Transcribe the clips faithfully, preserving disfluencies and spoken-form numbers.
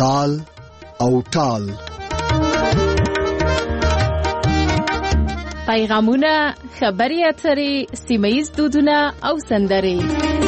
تال او ټال. پیغامونه، خبري اترې، سیمه‌ییز دودونه او سندرې.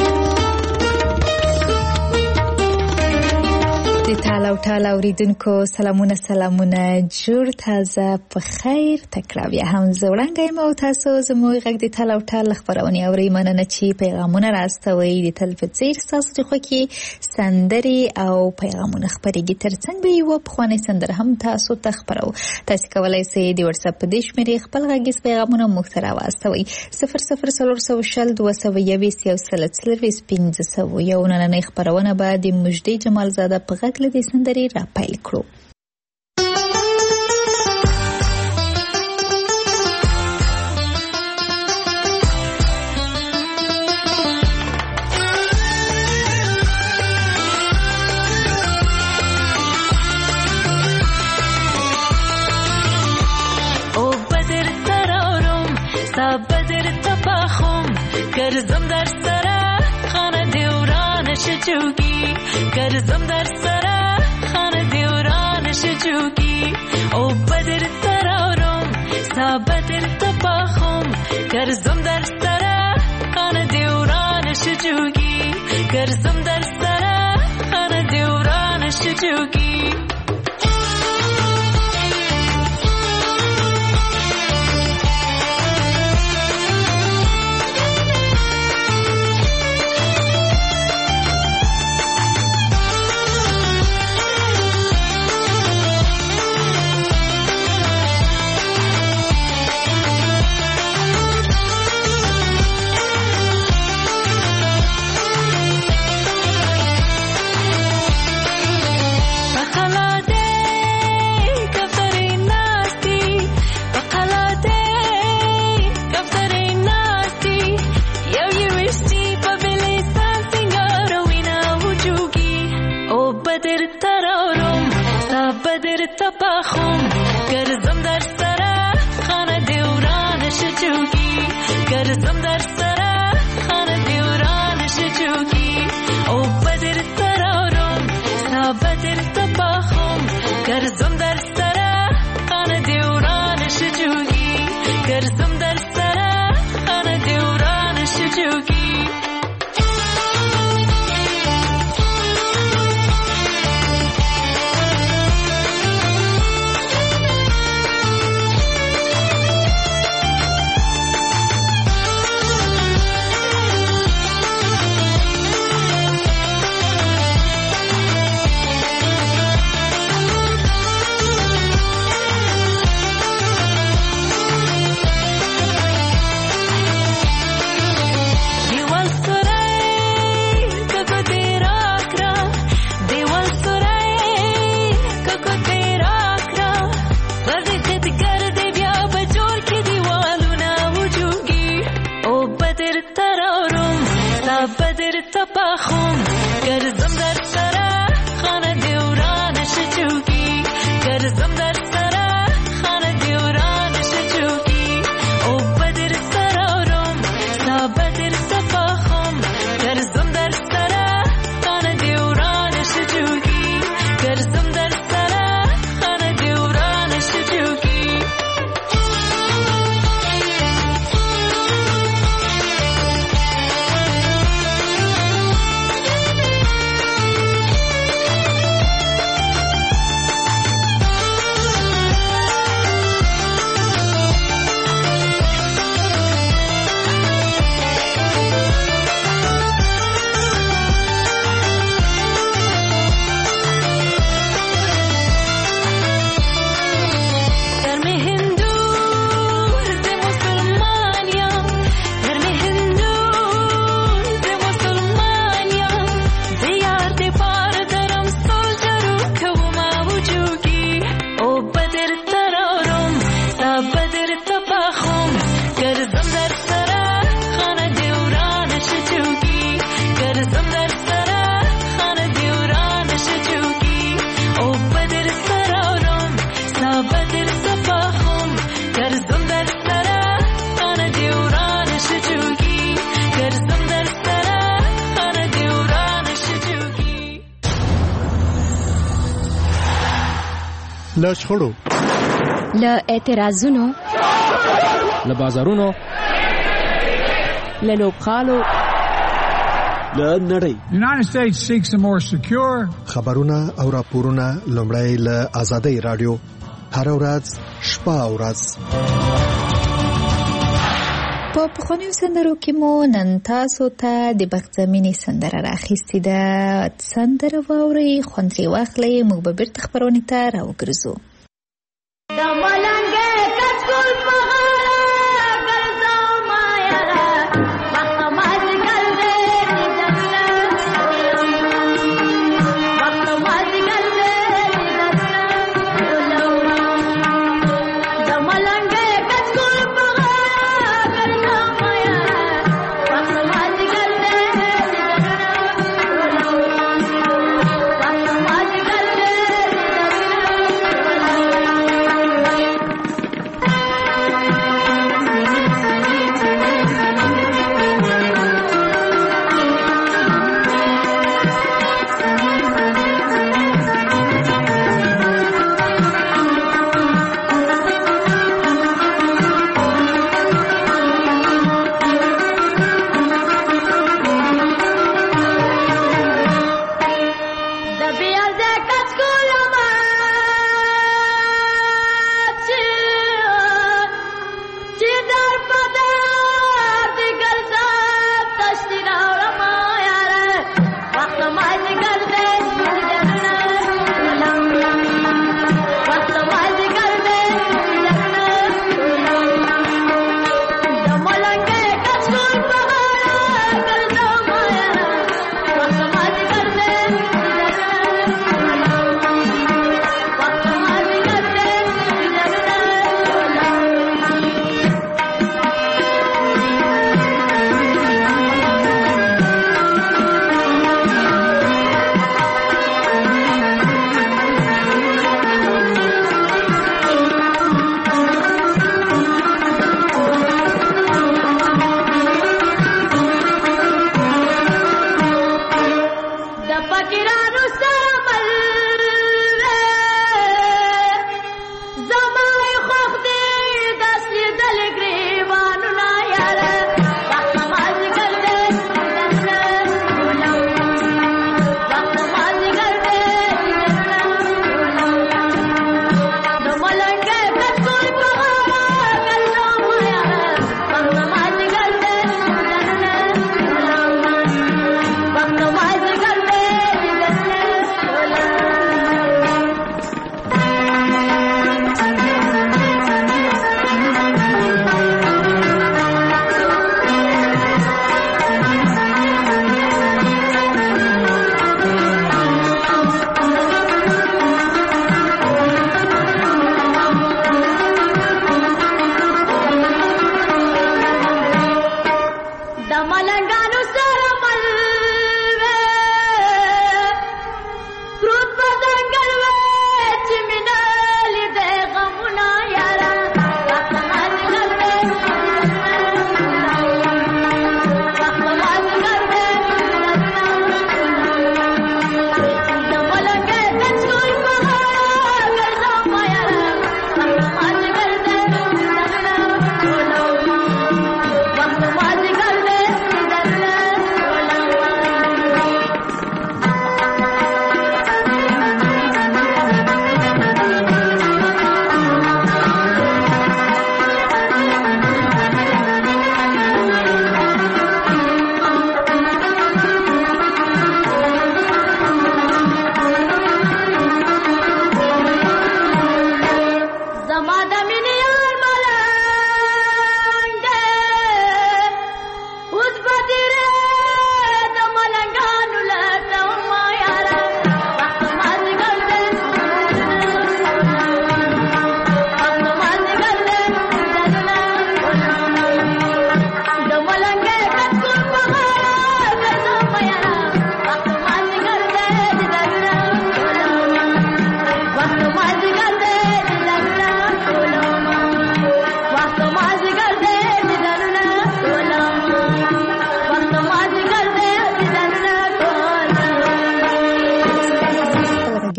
د تال او ټال اوریدونکو سلامونه سلامونه، جوړ تازه په خیر تکړه. بیا هم زه وړاندې یم او تاسو زموږ غږ د تال او ټال خبرونه اورئ. مننه چې پیغامونه راستوئ. د تل په څیر ستاسو د خوښې سندرې او پیغامونه خپرېږي. ترڅنګ به یوه پخوانۍ سندره هم تاسو ته خپرو. تاسو کولی شئ د وټساپ په دې شمېرې خپل غږیز پیغامونه موږ ته راواستوئ. صفر صفر څلور سوه شل دوه سوه یویشت یو سل څلرویشت پنځه سوه یو. نننۍ خپرونه به د مجدي جمالزاده په غږ له دې سندرې را پیل کړو. او بدر ترارم سا بدر تپاخم گرزم در سره خانه دیورانش جوگی گرزم در سره خانه دیورانش جوگی. او بدر ترارم سا بدر تپاخم گرزم در سره خانه دیورانش جوگی گرزم در سره خانه دیورانش جوگی. تپاخم گرزم در سره خانه دیورانش جوگی گرزم در سره خانه دیورانش جوگی. او بدر ترارم سا بدر تپاخم گرزم در سره خانه دیورانش جوگی گرزم در سره خانه دیورانش جوگی. تپاخم گرزم در سره خانه دیورانش جوگی گرزم در سره خانه دیورانش جوگی. او بدر ترارم سا بدر تپاخم گرزم در سره خانه دیورانش جوگی گرزم در سره خانه دیورانش جوگی. له شخړو، له اعتراضونو، له بازارونو، له لوبغالو، له نړۍ. United States seeks a more secure. خبرونه او راپورونه لومړی له آزادۍ رادیو هر ورځ شپه او ورځ. په پخوانیو سندرو کې مو نن تاسو ته د بخت زمینې سندره راخیستې ده. سندره واورئ، خوند ترې واخلئ، موږ به بیرته خپرونې ته راوګرځو.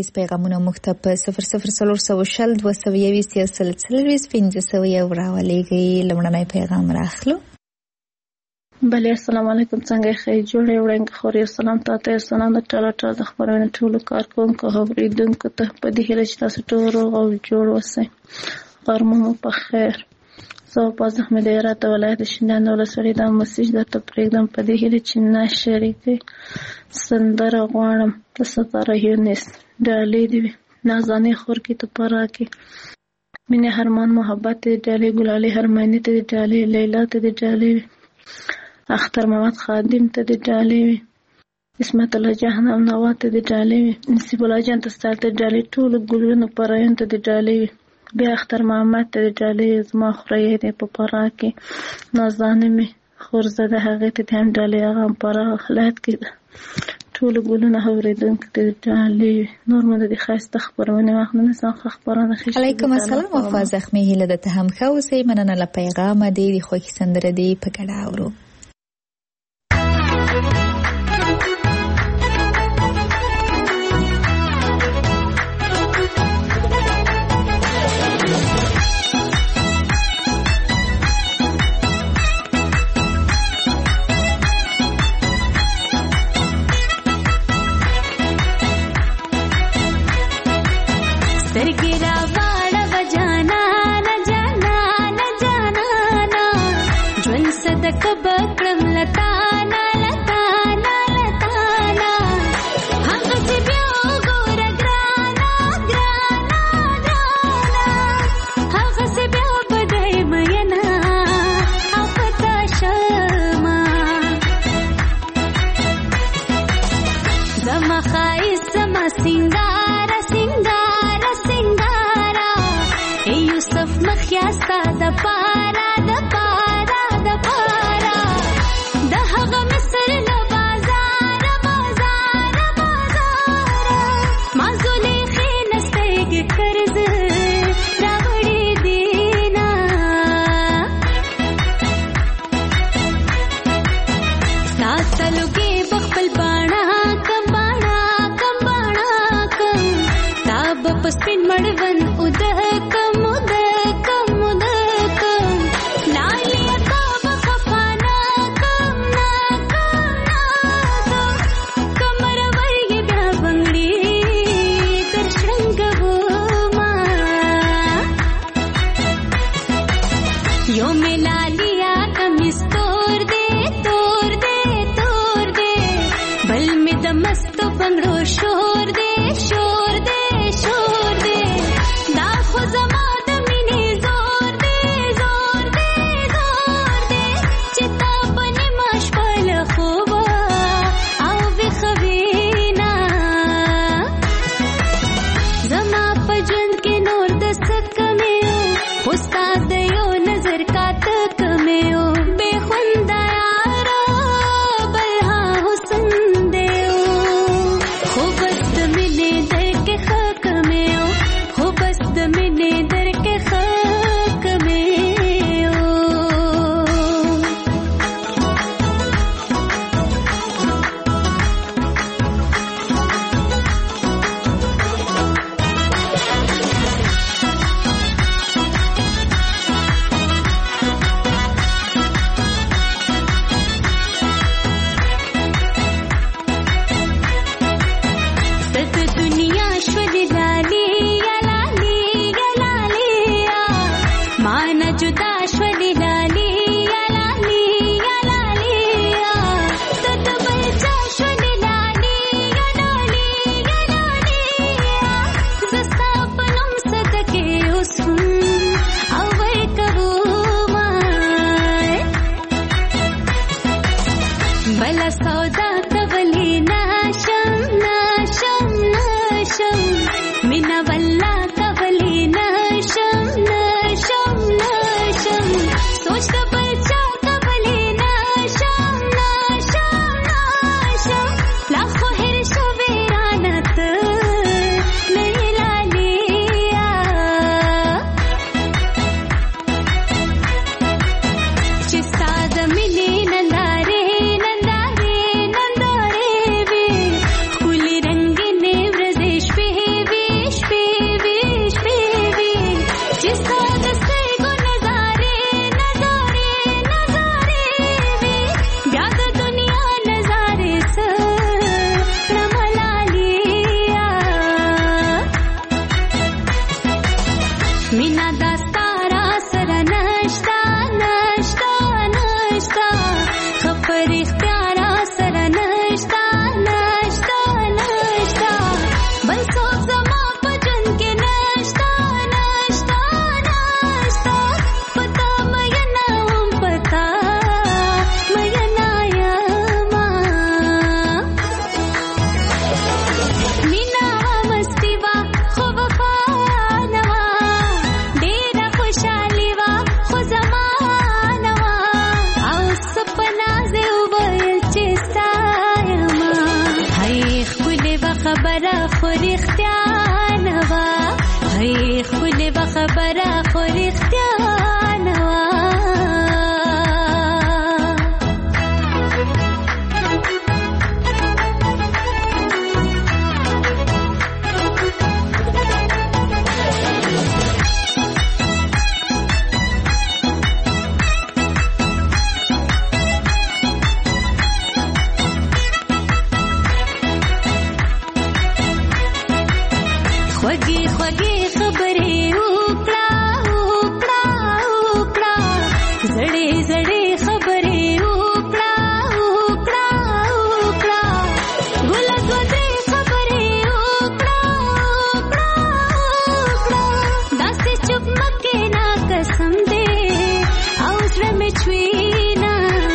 غږیز پیغامونه موږ ته په صفر صفر څلور سوه شل دوه سوه یویشت یو سل څلوېښت پنځه سوه یو راولېږئ. لومړنی پیغام راخلو. بله السلام علیکم، څنګه ښه جوړې وړاندې خوري. سلام تاسو ته، سلام د ټاله ټاله د خبرونه ټولو کارکونکو اوریدونکو ته په دې هیله چې تاسو ټول روغ او جوړ اوسئ. غرمه مو په خیر. زه په زحمت هرات ولایت شینډنډ ولسوالۍ د مسیج درته پرېږدم په دې هیله چې نه شریکې سندره غواړم د ستاره یونس ډالۍ دې وي نازانې خور کې ته پرا کې مینه هرمان محبت دې ډالۍ ګلالي هرمانی ته دې ډالۍ لیلا ته دې ډالۍ وي اختر محمد خادم ته دې ډالۍ وي اسمت الله جهنم نوا ته دې ډالۍ وي نصیب الله جان ته ستاسو ته ډالۍ ټول ګلونو پرایون ته دې ډالۍ وي بیا اختر محمد ته دې ډالۍ زما خورې دې په پرا کې نازانې مې خورزده هغه ته هم ډالۍ هغه پرا خلات کې ټول ګلونه اوریدونکو ته ډالۍ نور مو د خاصه خبرونه واخلنه څنګه خبرونه خښ علیکم السلام وفا زخمی هله د ته هم خوسې مننه ل پیغام دې د خوښ سندره دې په ګډه اورو. رښتیا نه وا هي خپل به خبره خو رښتیا نه وا خوږې خوږې خبرې وکړه وکړه وکړه زړې زړې خبرې وکړه وکړه وکړه ګله دوه درې خبرې وکړه وکړه وکړه داسې چوپ مه کښېنه قسم دې او زړه مې چوينه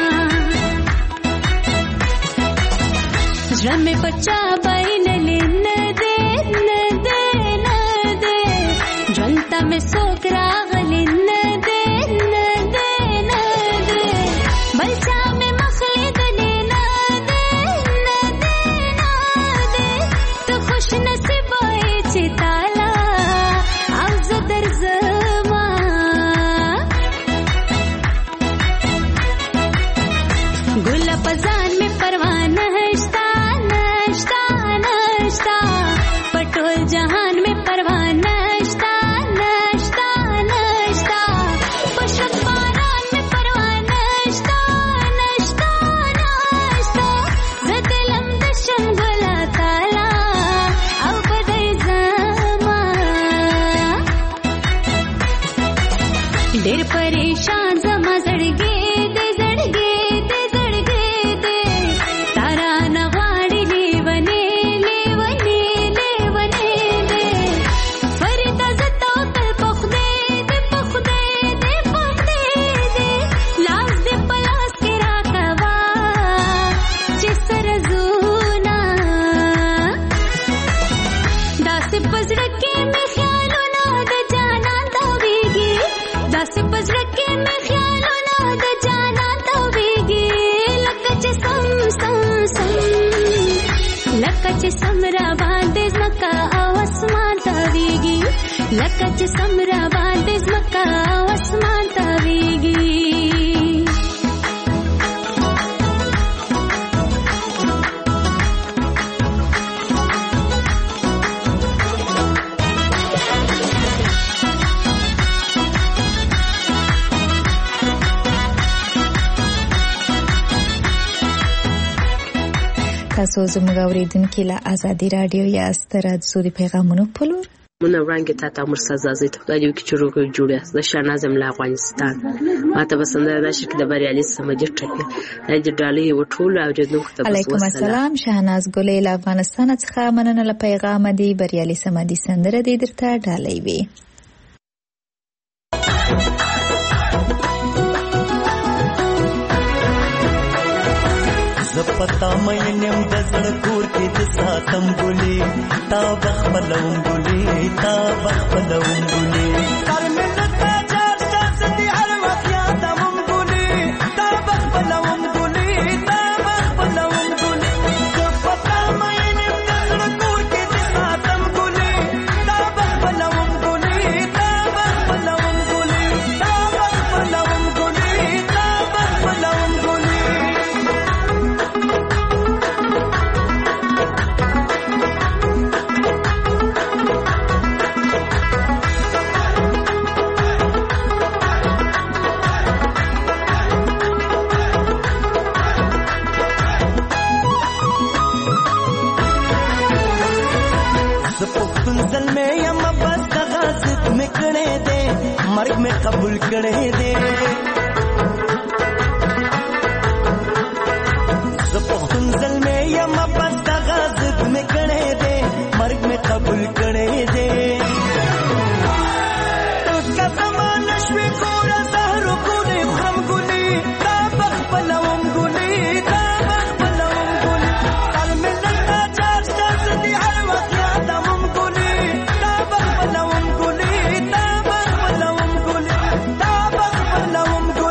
زړه مې په چا بایللې نه دی میں سوک راغلی نه دے نه دے نه دے بلچا میں مخلی دلی نه دے نه دے نه دے تو خوش نصیب وای چې تالا او زه درځما ګل پزان میں پروانه هشتا نشتا نشتا پټول جهان میں پروانه ډېر پریشان زما زړګې دې زړګې دې زړګې دې تارا نه غواړي لیونې لیونې لیونې دې فردا زه توکل په خدای دې په خدای دې په خدای دې لاس دې په لاس کې راکوا چې سره زونه داسې په زړه کې مې خیالونه د جانان تاویږي داسې په زړه کې مې خیالونه د جانان تاویږي لکه چې سم سم سم لکه چې سم را باندې ځمکه او اسمان تاویږي لکه چې سم را باندې ځمکه او اسمان تاویږي تاسو زموږ اوریدونکو له ازادي رادیو یا ستراتسو د پیغامونو په لور مونږ وړاندې تاسو مرسزا زیت د یو کې چروګ جوړه د شاهنازم له افغانستان ماته بسنده راشي د بریالي سمجه ټکی د ډالۍ وټول او جنوب ته علیکم السلام شاهناز ګلې له افغانستان څخه مننه له پیغام دی بریالي سمدي سندره دې درته ډالۍ وي زپتا مې نیم د زړه کور کې د ساتم ګلې تا بخبلوم ګلې تا بخبلوم ګلې سر مې لتا چار چار دي هر وخت یادم ګلې تا بخبلوم ګلې تا بخبلوم ګلې زپتا مې نیم د زړه کور کې د ساتم ګلې تا بخبلوم ګلې تا بخبلوم ګلې تا بخبلوم ګلې تا بخبلوم ګلې مرگ में कबूल करे दे ज़पुख्तुन ज़ल में या मबस्त गाज़िद में करे दे مرग में कबूल करे दे उसका ज़मान शवी कोरा ज़हर गुली ख़म गुली ताबख पलवम गुली ताबख पलवम गुली सर में लगता चार चार दी हर वक्त यादम गुली ताबख पलवम गुली ताबख पलवम गुली ताबख पलवम गुली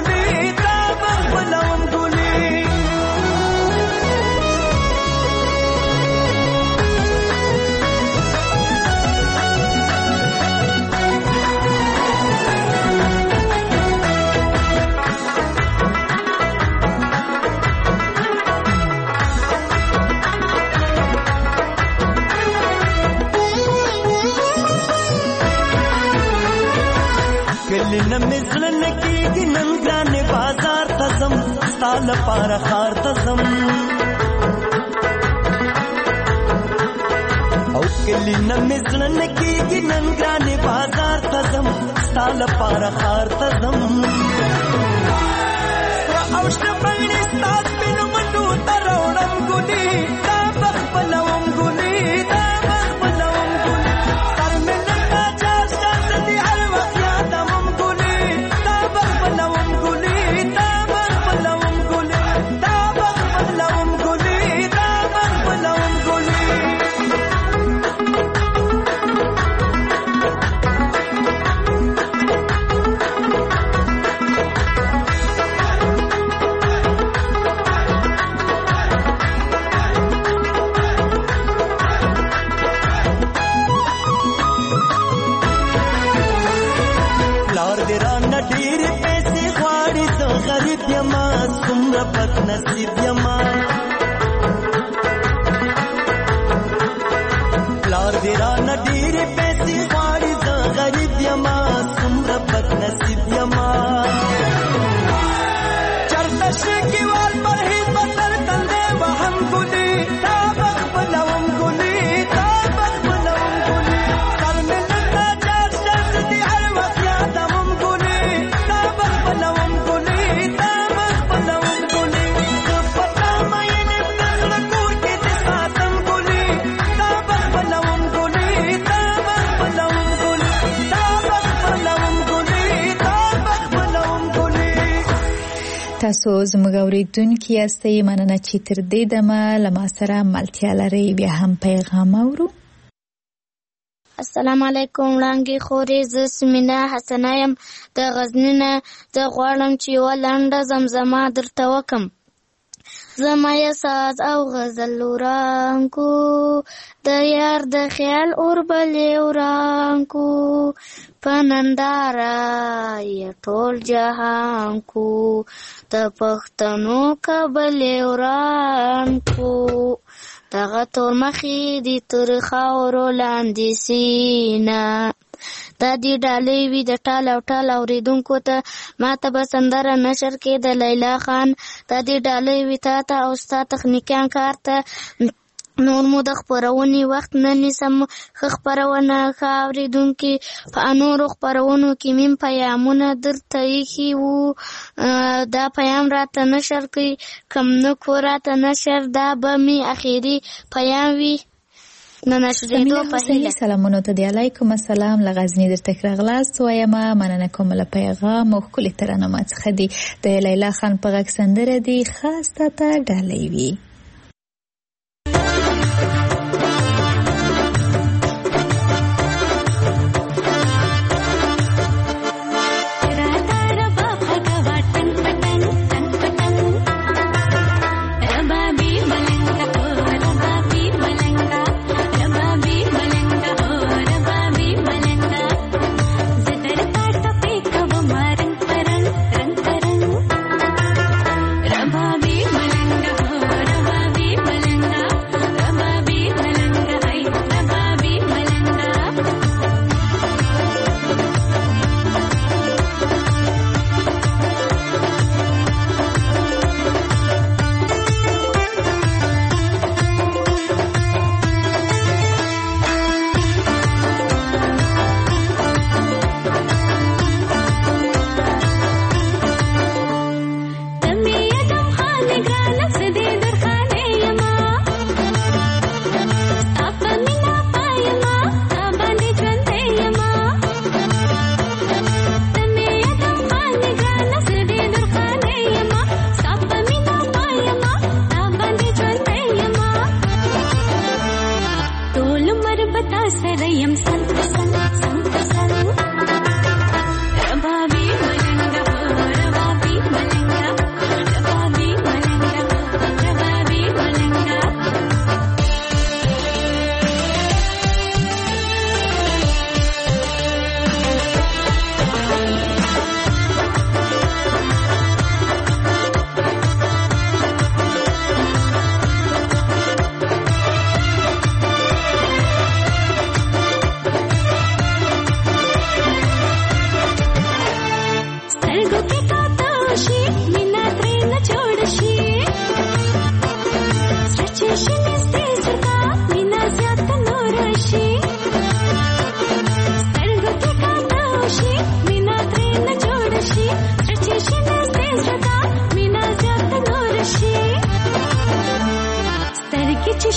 کلی نه مزړه نه کېږي نن ګرانې بازار ته ځم ستا لپاره ښار ته ځم او کلی نه مزړه نه کېږي نن ګرانې بازار ته ځم ستا لپاره ښار ته ځم او شنه بنګړي ستا سپینو منډو ته راوړم ګلې دا به خپلوم ګلې دا به خپلوم ګلې سر مې نن تا چار شاته دي هر وخت یادوم ګلې دا به خپلوم ګلې دا به خپلوم ګلې دا به خپلوم ګلې دا به خپلوم ګلې بد نصیب یما پلار دې رانه ډېرې پیسې غواړي زه غریب یما څومره بد نصیب یما چرته شکیوال پرهیز به تر تندې وهم ګلې تا به خپلوم ګلې تا به خپلوم ګلې سر مې نن تا چار شخص دي هر وخت یادوم ګلې تا به خپلوم ګلې تا به خپلوم تاسو زموږ اورېدونکي یاستئ مننه چې تر دې دمه له ما سره ملتیا لرئ بیا هم پیغام اورو السلام علیکم وړانګې خورې زه سمینا حسنه یم د غزني نه زه غواړم چې یوه لنډه زمزمه درته وکړم زما یې ساز او غزل ورانکو د یار د خیال اور بلې ورانکو په ننداره یې ټول جهان کو د پښتنو کبلې ورانکو دغه تور مخې دي تر خاورو لاندې سینه دا دی ډالۍ وي د ټال او ټال اورېدونکو ته ما ته به سندره نشر کې د لیلا خان دا دی ډالۍ وي تا ته او ستا تخنیکیان کار ته نور مو د خپرونې وخت نه نیسم ښه خپرونه ښه اورېدونکي په نورو خپرونو کې میم پیامونه درته ایښي وو دا پیام راته نشر کوي کم نه کو راته نشر دا به مې اخري پیام وي سمینا حسینی سلامونو ته دی علیکم السلام له غزني درته راغلاست وایم مننه کوم له پیغام او ښکلې ترانه څخه دی د لیلا خان په غږ سندره دی خاص ته ډالۍ وي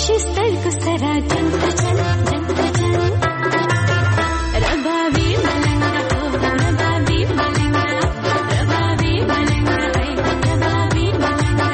شستر کو سرا جنگ جنگ جنگ جنگ ربابی ملنگا ہو ربابی ملنگا ربابی ملنگا ہے ربابی ملنگا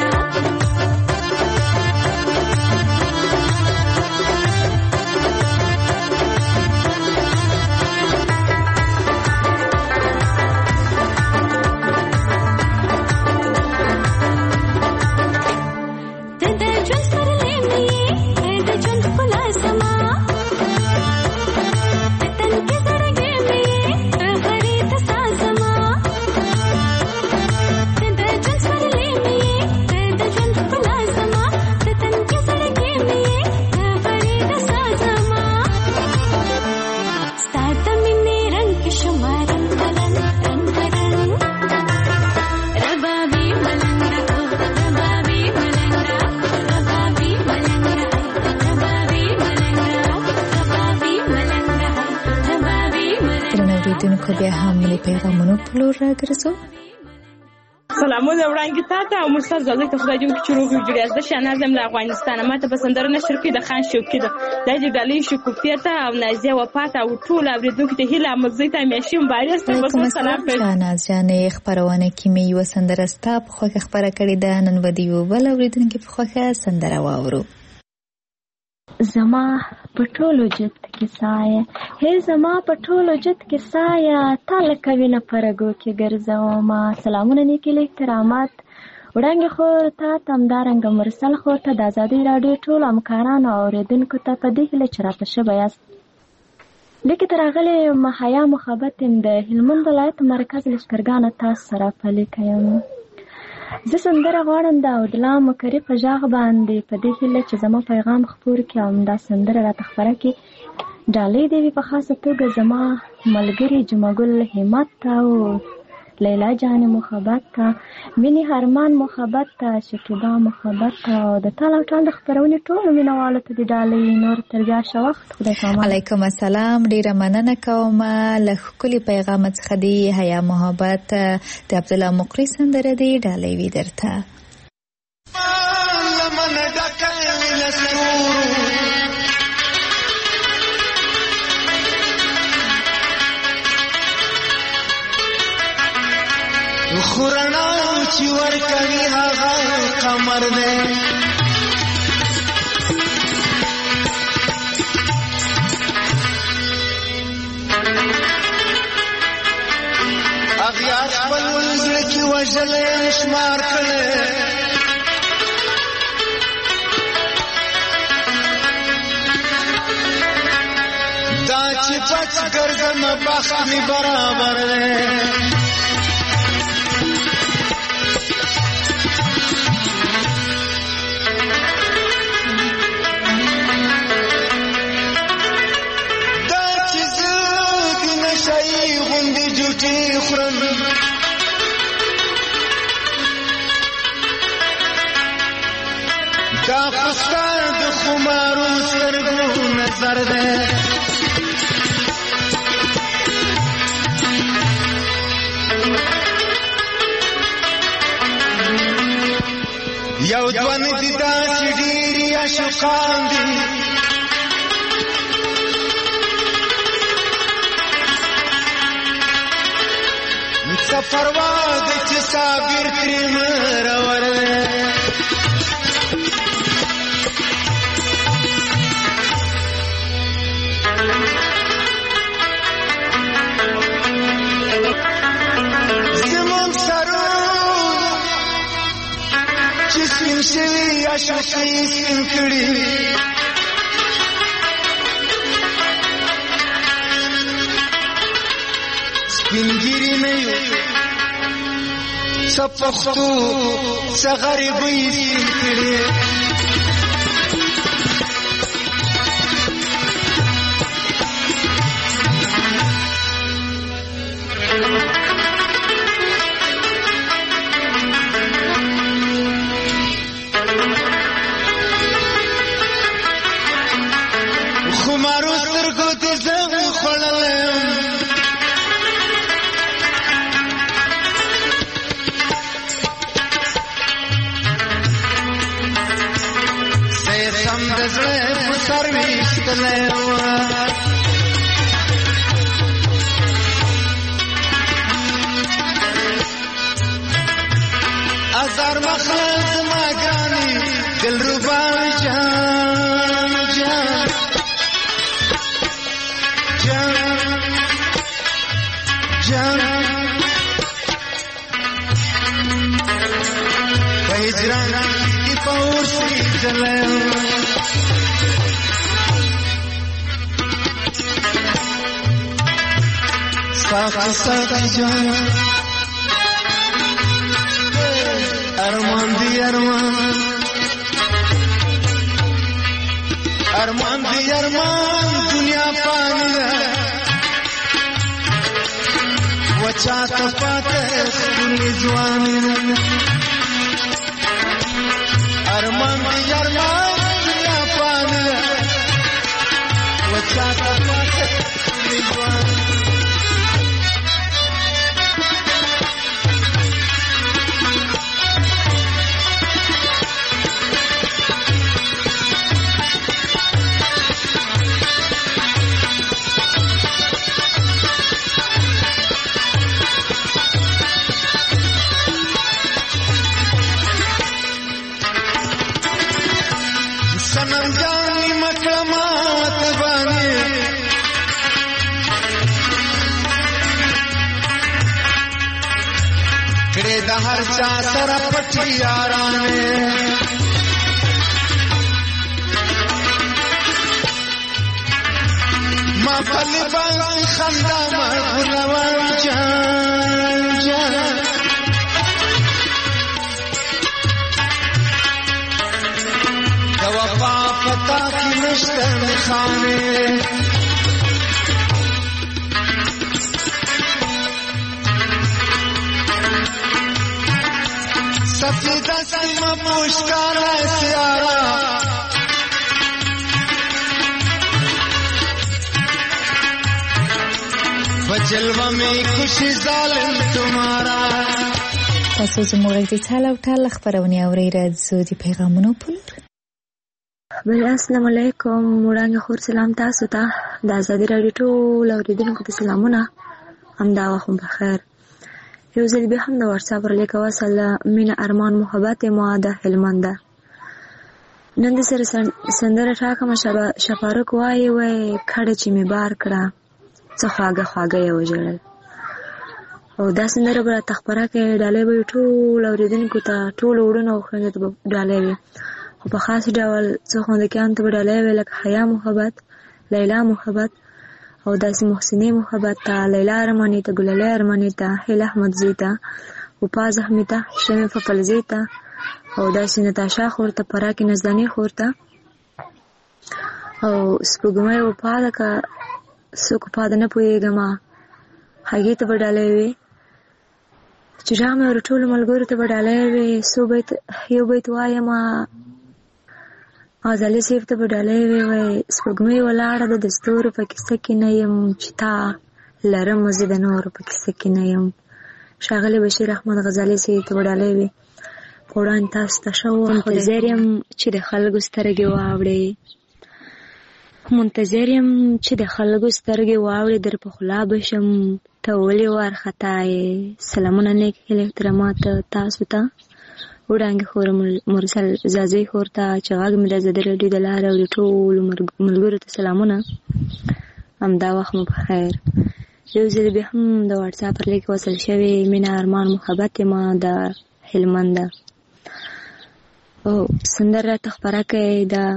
دونکو بیا هم له پیغامونو پلور راګرځو. سلامونه وړاندې تاته او مرسل زاده ته خدای دې وکړي چې روغ جوړ یاست. شاهنازم له افغانستانه ماته په سندره نشر کې د خان شوقي ده دا دې ډالۍ شکوفیه ته او نازیه وفات او ټول اوریدونکو ته هیله مزي ته میشم باري ستاسو سلام په شاهناز جانې خبرونه کې مې یو سندره ستا په خوخه خبره کړې ده نن ودی یو بل اوریدونکو په خوخه سندره واورو. زما پټولو جت کې سایه هي زما پټولو جت کې سایه تل کوي نه پرګو کې ګرځوما. سلامونه نیکي له احترامات وړاندې خو ته تمدارنګ مرسل خو ته د آزادۍ راډیو ټول امکانانو اوریدونکو ته په دې هیله چې راته شوی یاست. لیکې تر هغه محیا محبت د هلمند ولایت مرکز لښکرګانو تاسو سره پلي کوم. زه سندره غواړم د عبدالله مکري په غږ باندې په دې هیله چې زما پیغام خپور کړي او دا سندره راته خپره کړي. ډالۍ دې وي په خاصه توګه زما ملګري جمعګل همت ته او لیلا جان محبت ته مینی هرمان محبت ته شکیبا محبت ته او د ټال او ټال د خپرونې ټولو مینوالو ته د ډالۍ نور تر بیا ښه وخت. خدای پامان. علیکم السلام. ډیره مننه کوم له ښکلي پیغام څخه دی حیا محبت د عبدالله مقری سندره دی ډالۍ وي درته. خورناو چې ورکوي هغه قمر دی اغیار خپل زړه کې وژلی شمار کړی دا چې پچ ګرځم بخت مې برابر دی خورم دا خستا د خمارو سترګو نظر ده یو دوه ندي داسې ډېرې عاشقان دي پروا د چې صابر کریم راور زمون سرو چې سپین شوي عاشقي سپین کړي سپینګیري نه یو څه پښتو څه غریبۍ سپین کړي خمارو سترګو ته زه خوړلم زړه په سر ویشتلی وه ازار مخله زما ګرانې دلربا جان جان جان جان په هجران کې په اور سېدلی ساقي ساقي جان ارمان دی ارمان ارمان دی ارمان دنیا فانی ده وچا ته پاته ستونی ځواني ده ارمان دی ارمان دنیا فانی ده وچا ته پاته ستونی ځواني हर चा सरा पटी याराने माँ पली बांग खंदा मगुलवान जान जान दवा पता की नश्तर खाने सफेदा सीमा मुश्कारा सियारा बजलवा में खुशी जालिम तुम्हारा تاسو زموږ د ټال او ټال خبرونه اورئ راځو د پیغامونو په بل السلام علیکم وړاندې خور سلام تاسو ته د ازادي رادیو ټول اوریدونکو ته سلامونه همدا وخت بخیر یو ځل به هم د واتساپ پر لیک وصل مینا ارمان محبت ما ده هلمند نن د سره سندره ټاکه مشابه شفارک وای وای کړه چې می بار کړه څه خواګه خواګه یو جوړل او دا سندره بر تخبره کې ډالې به ټول اوریدونکو ته ټول وړونه او خنده ته ډالې وي خو په خاص ډول څه خوند کې ان ته ډالې وي لکه حیا محبت لیلا محبت او داسې محسنی محبت تا لیلا ارمانی تا گلاله ارمانی تا هیل احمد زیتا و پاز احمیتا شمی فپل زیتا او داسې نتاشا خورتا پراکی نزدانی خورتا او سپوگمه و پادا که سوکو پادا نپویگا ما حاگی تا بڑاله وی چجا میں ورطول ملگوری تا بڑاله وی سو بیت یو بیت وایا ما غزالی سیف ته بډالې وی وای سپوږمۍ ولاړه د دستور په کیسه کې نه يم چې تا لرم زه د نور په کیسه کې نه يم شاغلی بشیر احمد غزالی سیف ته بډالې وی قرآن تاسو ته شو منتظر يم چې د خلکو سترګې واوړې منتظر يم چې د خلکو سترګې واوړې در په خلا بشم ته ولې وارخطای سلامونه نیک احترامات تاسو ته وړاندې خور مرسل زازي خورته چې هغه مې د زده رډي د لار او ټول ملګرو ته سلامونه همدا وخت مو په خیر یو ځل به هم د واتساپ پر لیک وصل شوی مینا ارمان محبت ما د هلمند او سندره تخبره کې دا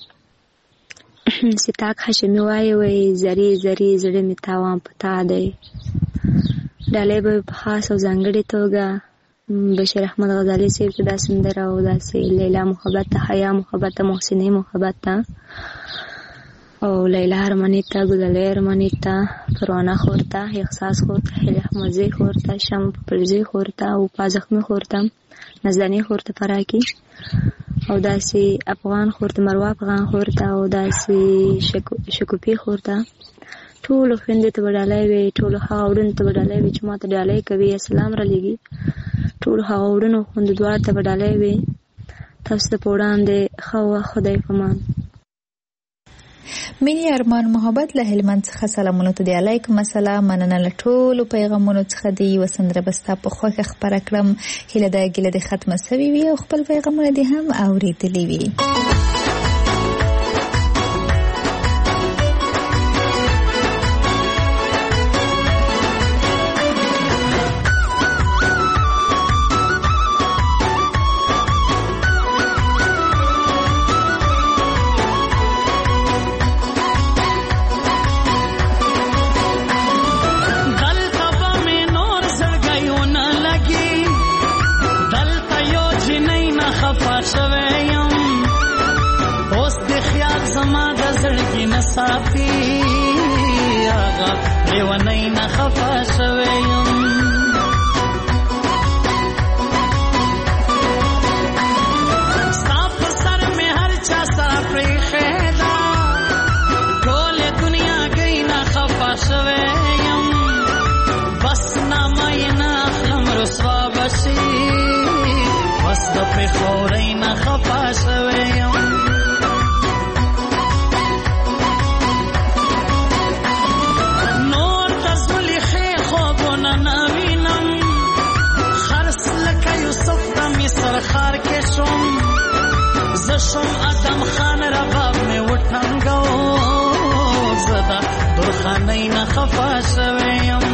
ستاک هاشمي وای وای زری زری زړه می تاوان پتا دی ډالې به په خاص او ځانګړي توګه بشیر احمد غزالی صاحب ته دا سندره او داسې لیلا محبت ته حیا محبت ته محسنی محبت ته او لیلا ارمانی ته ګلالۍ ارمانی ته پروانه خورته احساس خورته هیله احمدزی خورته شام پپلزی خورته او پازخمی خورته نزدانی خورته پراکی او داسې افغان خورته مروه افغان خورته او داسې شکوپی خورته ټولو خویندې ته به ډالۍ وي ټولو هغه وړونو ته به ډالۍ وي چې ما ته ډالۍ کوي سلام را لېږي ټولو هغه وړونو خویندو دواړو ته به ډالۍ وي تاسو ته په وړاندې ښه وخت خدای په امان مینی ارمان محبت له هلمند څخه سلامونه ته دی. علیکم السلام. مننه له ټولو پیغامونو څخه دی. وسندره بستا په خوښه خبره کړم. هیله ده ګیله دې ختمه سوي وي او خپل پیغامونه دې هم اورېدلي وي. صافي آغا لیونی نخفا شویم صاف سر میں ہر چا صافی خیدا کول دنیا گئی نخفا شویم بس نامای نخلم رسوا بشی بس دپی خوری نخفا شویم خار کے شم زشم ادم خان رباب میں وٹھنگو زدا درخانی نہ خفا شویم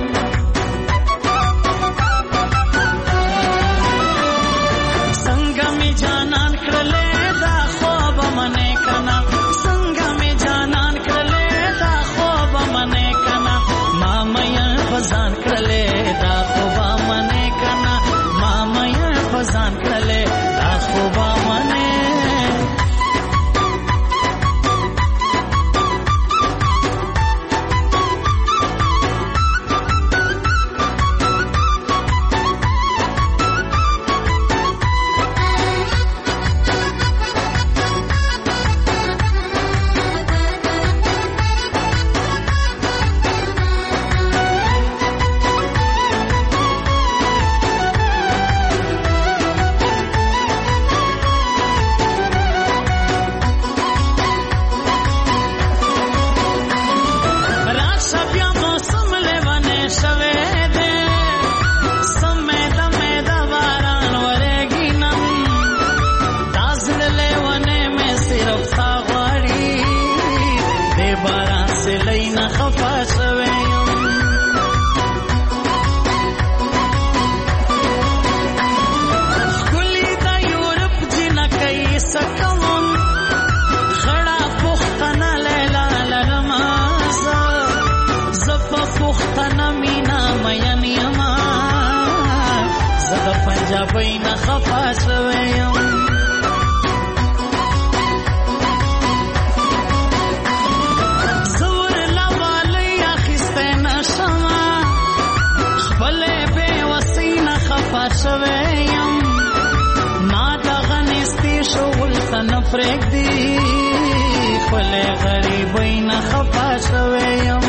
سنگ میں جانان کرلے دا خواب منے کنا سنگ میں جانان کرلے دا خواب منے کنا مامیا فزان کرلے دا خواب منے کنا مامیا فزان کرلے دا خوبا منے فریک دی خلے غریبی نہ خفا شویم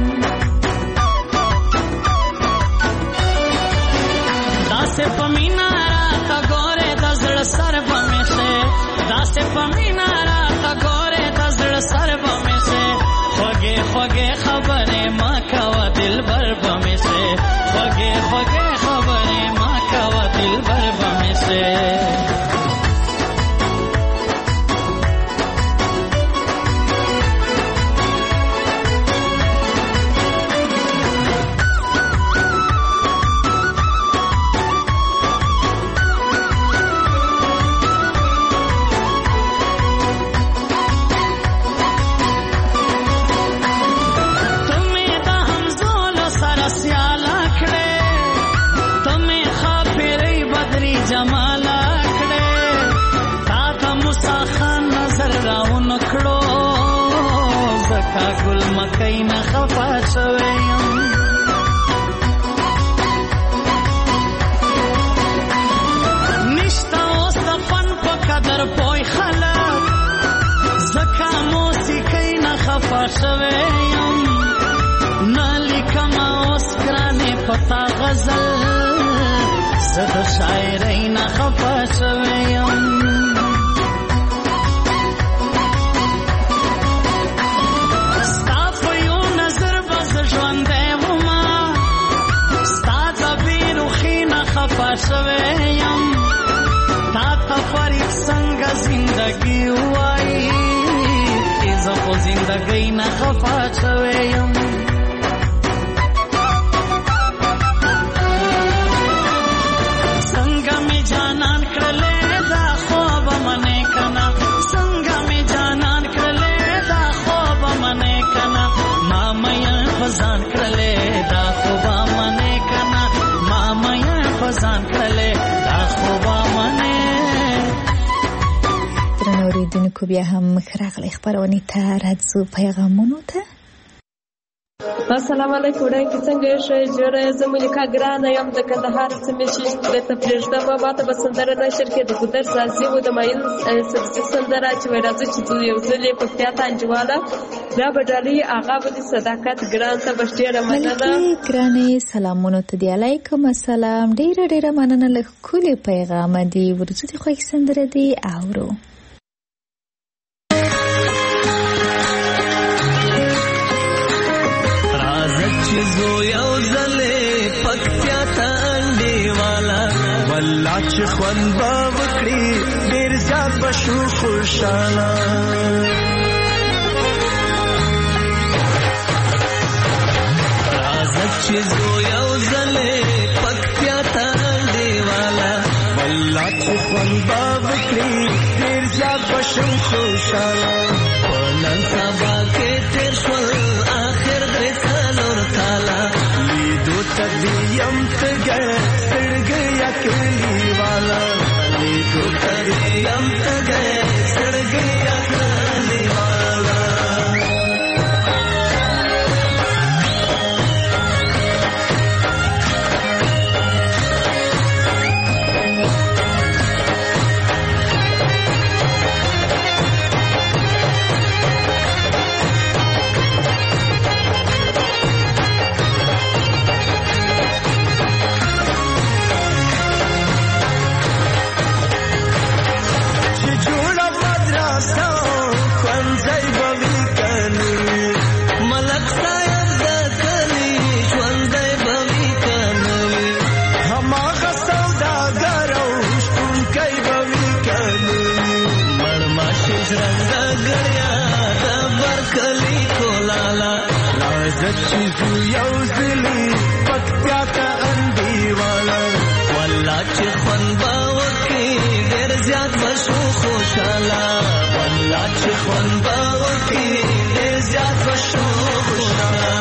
داسے پمینا راتا گورے دزڑ سر بمی سے داسے پمینا راتا گورے دزڑ سر بمی سے خوگے خوگے خبریں ماں کوا دل بر بمی سے خوگے خوگے خبریں ماں کوا دل بر بمی سے گل مکئی نہ خفا شویم نشتا اوس د فن په قدر پوی خلک زکا موسیقی نہ خفا شویم نہ لیکم اوس کرانه پتا غزل زد شاعری نہ خفا شویم شوی یم تا ته فرید څنګه زندګي وایي زه خو زندګۍ نه خفه شوی یم څنګه مې جانان کړلې دا خوبه منې کنه څنګه مې جانان کړلې دا خوبه منې کنه ما مې فزان کړلې دا خوبه منې کنه ما مې فزان کړلې دا خوبه منې. درنو اوریدونکو بیا هم راغلی خپرونې ته راځو پیغامونو ته. السلام علیکم وړاندې څنګه شئ جوړه زه ملکه ګرانه یم د کندهار سیمې چې درته پرېږدم ماته به سندره نشر کې د ګودر سازي و د مایل سبزي سندره چې وایي راځه چې یو ځل یې پکتیا ته انجواله بیا به ډالۍ هغه به د صداقت ګران ته به ډېره مننه. ګرانې سلامونو ته دی علیکم السلام ډېره ډېره مننه له ښکلي پیغامه دي ورځو دې خوښې سندره دي اورو. زو یو زلې پکتیا ته انډیواله والله چې خوند به وکړي ډېر زیات به شو خوشحاله راځه چې زو یو زلې پکتیا ته انډیواله والله چې خوند به وکړي ډېر زیات به شو خوشحاله په نن سبا کې تېر شول آخر درې یم تګه سړګه یا کلی والا لیکو تګه یم تګه سړګه یا کلی والا چیزو یو زلی پکتیا تا انډیواله والله چې خوند به وکړي ډېر زیات به شو خوشحاله والله چې خوند به وکړي ډېر زیات به شو خوشحاله.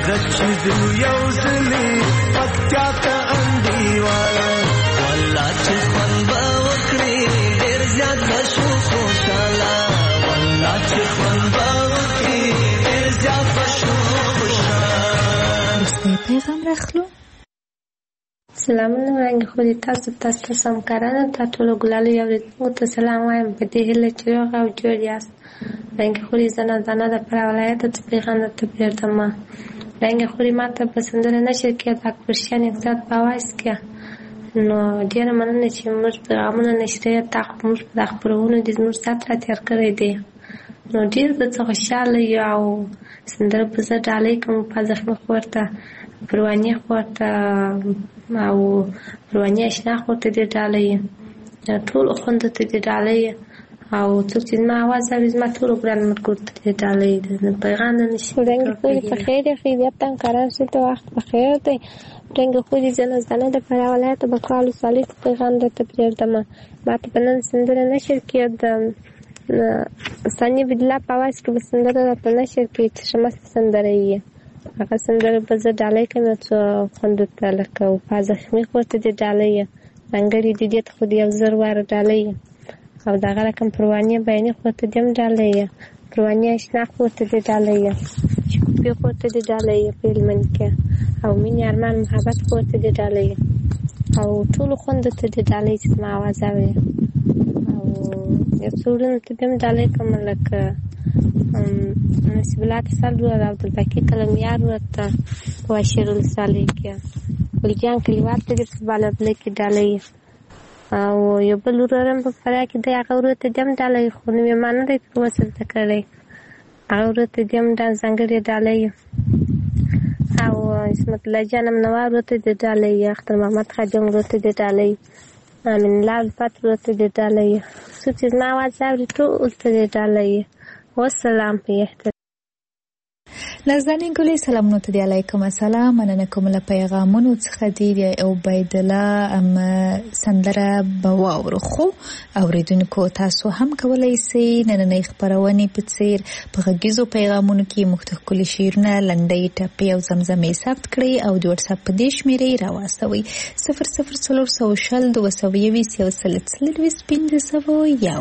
چې ځو یو ځلې پکتیا ته انډیواله والله چې خوند به وکړي ډېر زیات به شو خوشحاله والله چې خوند به وکړي ډېر زیات به شو خوشحاله. وروستی پیغام راخلو. سلامونه وړاندې خو دې تاسو تاسو ته همکارانو ته ټولو ګلالو اورېدونکو ته سلام وایم په دې هیله چې روغ او جوړ یاست. وړاندې خو دې زنه زنه د فراه ولایت ته پیغام درته پرېږدم. وړاندې خو دې ما ته په سندره نشر کې د اکبرشیان اقتصاد په اواز کې نو ډېره مننه چې موږ پیغامونه نشریه تا خو موږ په دا خپرونو دې زموږ ساعت را تېر کړی دی نو ډېر درته خوشحاله یو او سندره په زه ډالۍ کوم په زخمي خور ته پروانې خور ته او پروانې اشنا خور ته دې ډالۍ ټولو خویندو ته دې ډالۍ او څوک چې زما اواز اوري زما ټولو ګران ملګرو ته دې ډالۍ پیغام نه نشي رنګ خوري په خیر یې خیریت همکاران شته ته وخت په خیر دی رنګ خوري زنه زنه د فراه ولایت بقالو صالح پیغام درته پرېږدم ما ته په نن سندره نشر کې د ثانیه بدله په اواز کې به سندره راته نشر کې چې شمس سندره یې هغه سندره به زه ډالۍ کوم څو خوندو ته لکه په زخمي خور ته دې ډالۍ ځانګړې دې دې ته خو دې یو زر واره ډالۍ او دغه رقم پروانې بیانې خور ته دې هم ډالۍ پروانې اشنا خور ته دې ډالۍ شکوفي خور ته دې ډالۍ په هلمند کې او مینې ارمان محبت خور ته دې ډالۍ او ټولو خویندو ته دې ډالۍ چې زما اواز اوري او یو څو وروڼو ته دې هم ډالۍ کوم لکه نصیب الله تسل ورور عبدالباقي قلمیار ورته په واشر ولسوالۍ کې ګلجان کلیوال ته دې په بالابله کې ډالۍ او یو بل ورور هم په فراه کې دی هغه ورور ته دې هم ډالۍ خو نوم یې ما نه دی تر اوسه زده کړی هغه ورور ته دې هم ځانګړې ډالۍ او عصمت الله جان امنوار ورور ته دې ډالۍ اختر محمد خادم ورور ته دې ډالۍ امین الله الفت ورور ته دې ډالۍ څوک چې زما اواز اوري ټول ته دې ډالۍ والسلام په احترام. نازنین ګلې سلامونه ته دی علیکم السلام مننه کوم له پیغامونو څخه دی او عبید الله ام سندره بواور خو اوریدونکو تاسو هم کولای شئ نننې خبرونه په څیر په غږیزو پیغامونو کې مختلف شعرونه لنډۍ ټپې او زمزمې ثبت کړئ او د واتس اپ په دې شمیرې راوستوئ صفر صفر څلور سوه شل دوه سوه یویشت یو سل څلوېښت پنځه سوه یو.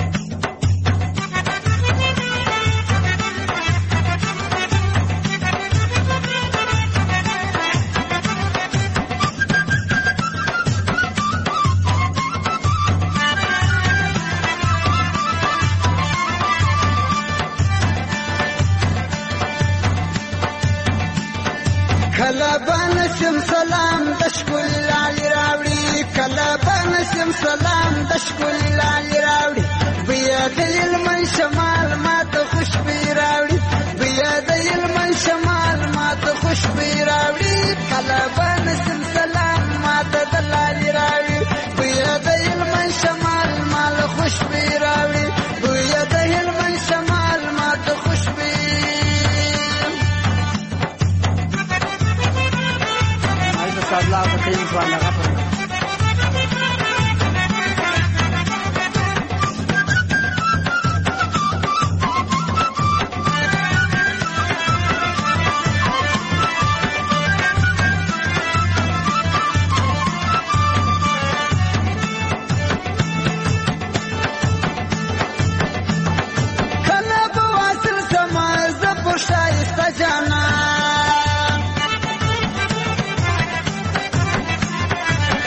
کله بنسم سلام د ښکلي لالي راوړي کله بنسم سلام د ښکلي لالي راوړي بیا د هلمند شمال ماته خوشبوي راوړي بیا د هلمند شمال ماته خوشبوي راوړي کله بنسم سلام ماته د لالي راوړي بیا د هلمند شمال مال خوشبوي راوړي بیا د هلمند شمال ماته خوشبوي الله بخير وعلى غفر کله بواصل سما ز پښایسته جانا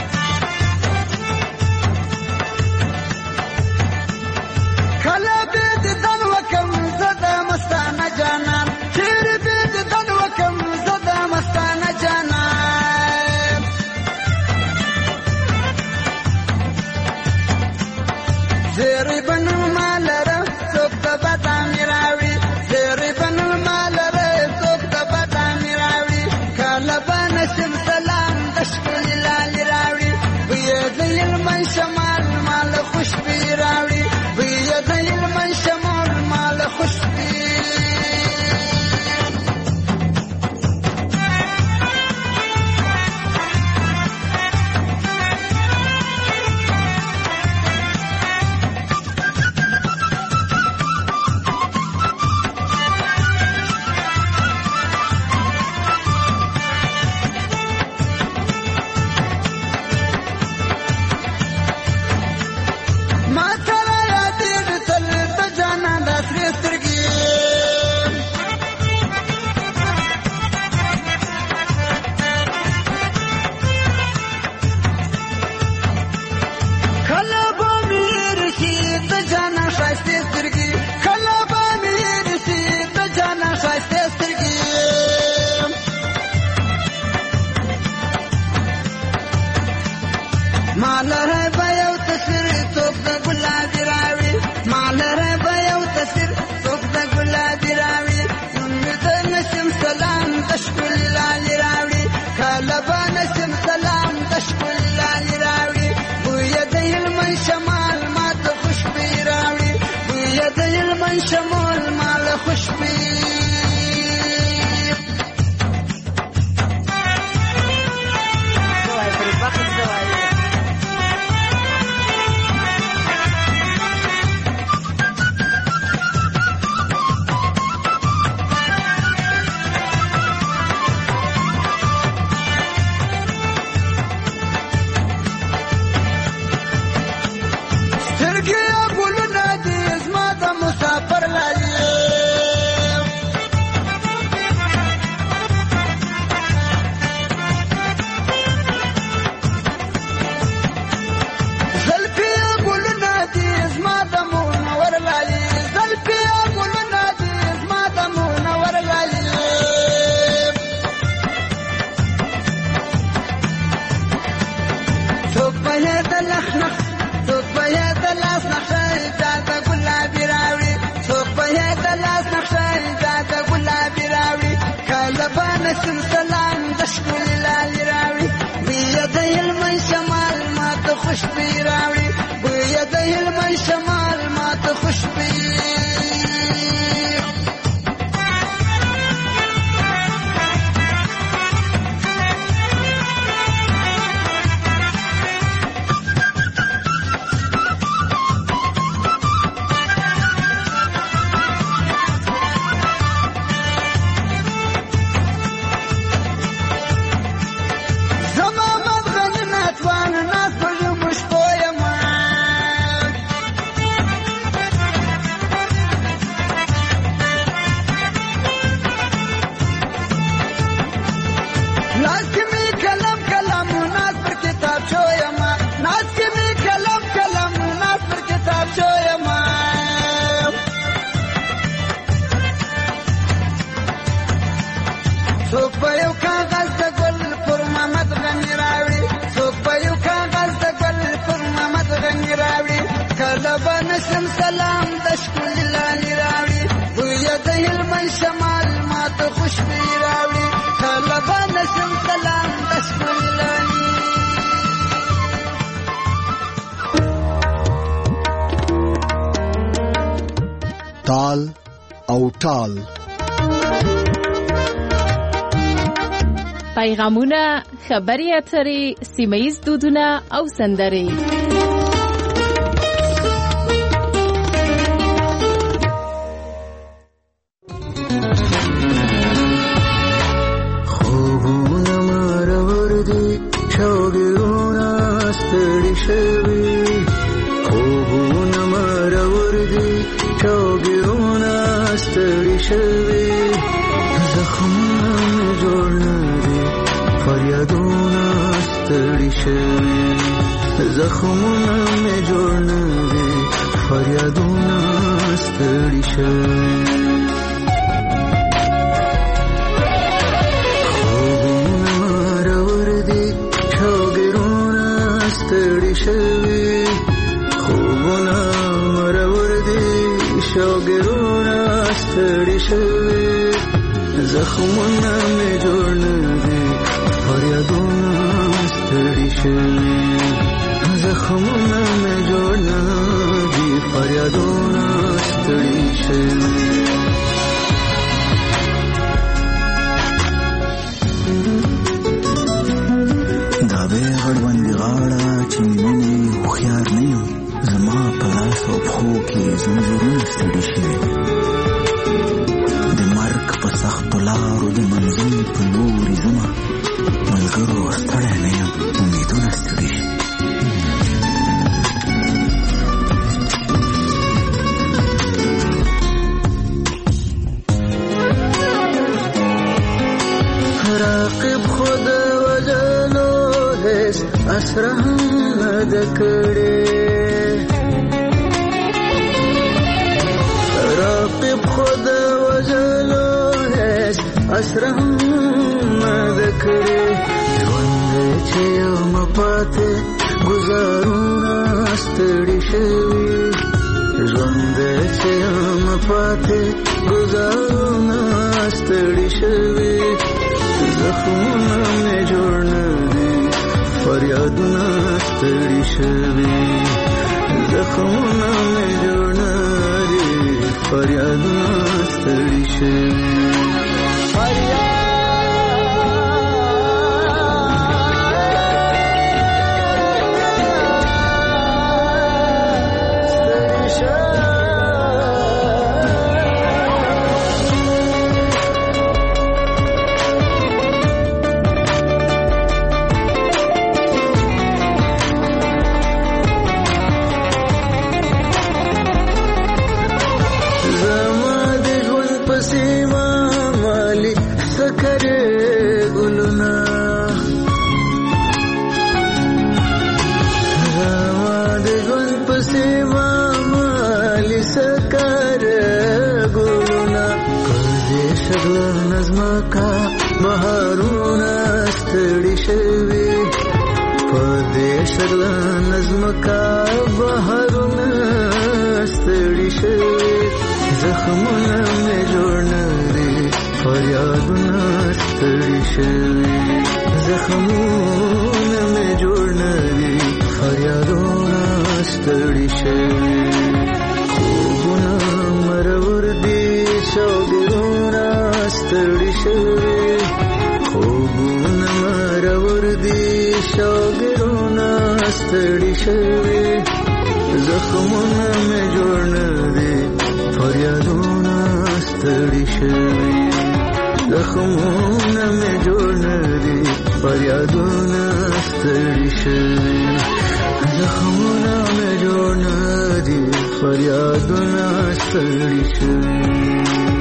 نسم سلام د ښکلي لالي راوړي بویه د هلمند شمال ماته خوشبویي راوړي بویه د هلمند شمال ماته خوشبویي نسم سلام د ښکلي لالي راوړي بویه د هلمند شمال ماته خوشبویي راوړي کله به نسم سلام د ښکلي لالي تال او ټال پیغامونه، خبري اترې، سیمه ییز دودونه او سندرې. زخمونه مې جوړ نه دي فریادونه ستړي شوي خوبونه مرور دي شوګرونه ستړي شوي خوبونه مرور دي شوګرونه ستړي شوي زخمونه مې جوړ نه دي فریادونه ستړي شوي زخمونه مې جوړ نه دي فریادونه ستړي شوي دا به غړوندې غاړه چې مینې هوښیار نه یم زما په لاس او پښو کې زنځیرونه ستړي شوي د مرګ په سختو لارو د منزل په لورې ځمه ملګرو ستړی نه یم امیدونه ستړي شي راقب خود وجلو هیڅ اسره هم نه ده کړې راقب خود وجلو هیڅ اسره هم نه ده کړې ژوند چې یم پاتې ګزارونه ستړي شوي ژوند چې یم پاتې ګزارونه ستړي شوي زخمونه مې جوړ نه دي فریادونه ستړي شوي زخمونه مې جوړ نه دي فریادونه ستړي شوي بهارونه ستړي شوي په دې شګله نظمکا بهارونه ستړي شوي زخمونه مې جوړ نه دي فریادونه ستړي شوي زخمونه مې جوړ نه دي فریادونه ستړي شوي خوبونه مرور دي شوګرونه ستړي شوي خوبونه مرور دي شوګرونه ستړي شوي زخمونه مې جوړ نه دي فریادونه ستړي شوي زخمونه مې جوړ نه دي فریادونه ستړي شوي زخمونه مې جوړ نه دي فریادونه ستړي شوي